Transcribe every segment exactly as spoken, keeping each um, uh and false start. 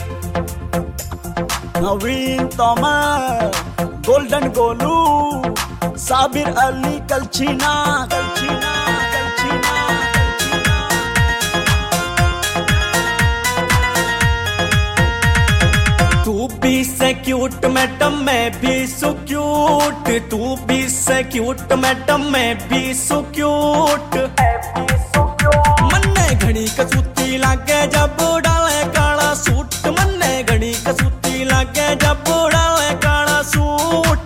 नवीन Tomar, golden Golu, Sabir Ali कलछीना कलछीना कलछीना कलछीना। तू भी से क्यूट मैडम मैं भी सो क्यूट, तू भी से क्यूट मैडम मैं भी सो क्यूट। मन्ने घड़ी कसूती लागे जब डाले काला सूट, मन्ने घड़ी कसूती लागे जब डाले काला सूट।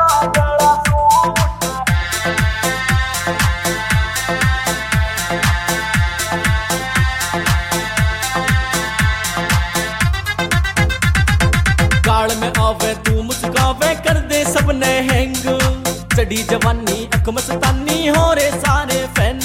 गाल में आवे तू मुस्कावे कर दे सबने हैंग, चढ़ी जवानी अक मस्तानी हो रे सारे फैन।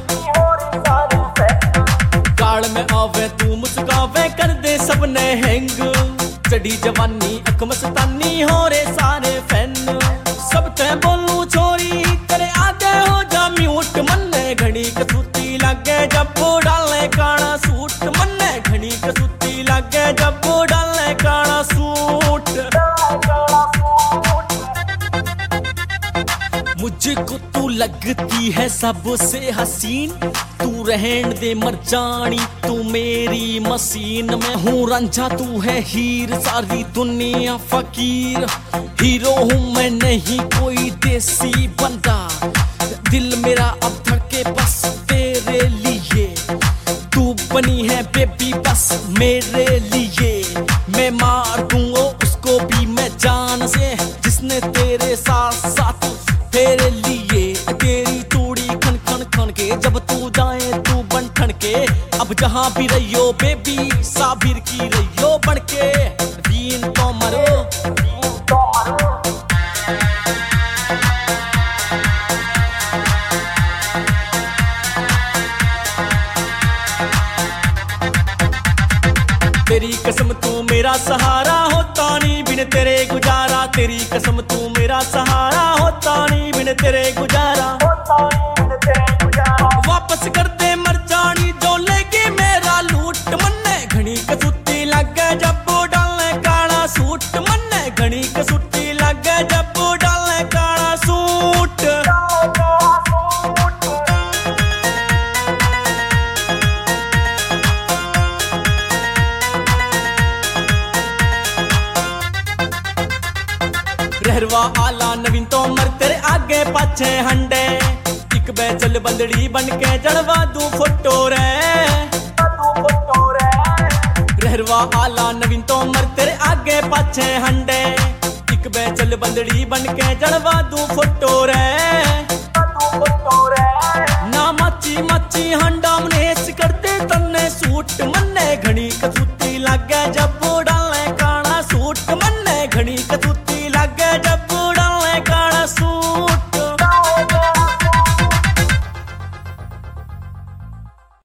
गाल में आवे तू मुस्कावे कर दे सबने हैंग, चढ़ी जवानी अक मस्तानी हो रे सारे फैन। सब ते बोलू छोरी तेरे आगे हो जा म्यूट, मन्ने घड़ी कसूती लागे जब डाले काला सूट, मन्ने घड़ी कसूती लागे जब डाले काला सूट। मुझको तू लगती है सबसे हसीन, तू रहन दे मरजानी तू मेरी मशीन। मैं हूँ रंझा तू है हीर, सारी दुनिया फकीर। हीरो हूँ मैं नहीं कोई देसी बंदा, दिल मेरा अब धड़के बस तेरे लिए। तू बनी है बेबी बस मेरे लिए, मैं मार दूंगा उसको भी मैं जान से, जिसने तेरे साथ साथ तेरे लिए। तेरी चूड़ी खन खन खन के जब तू जाए तू बन ठन के, अब जहाँ भी रहियो बेबी साबिर की रहियो बन के। दीन तो मरो तेरी कसम तू मेरा सहारा, होता नहीं बिन तेरे गुजारा। तेरी कसम तू मेरा सहारा, होता नहीं बिन तेरे गुजारा। वापस कर दे मर जानी जो लेगी मेरा लूट, मन्ने घड़ी कसूती लगे जब डाले काला सूट, मन्ने घड़ी कसूती लगे जब डाले काला सूट। रहरवा आला नवीन तोमर तेरे आगे पाछे हंडे, एक बे चल बंदड़ी बन के जड़वा दू फोटो रे। रहरवा आला नवीन तोमर तेरे आगे पाछे हंडे, एक बे चल बंदड़ी बन के जड़वा दू फोटो रे। ना माची माची हंडा मनेस कर दे तन्ने सूट, मन्ने घड़ी कसूती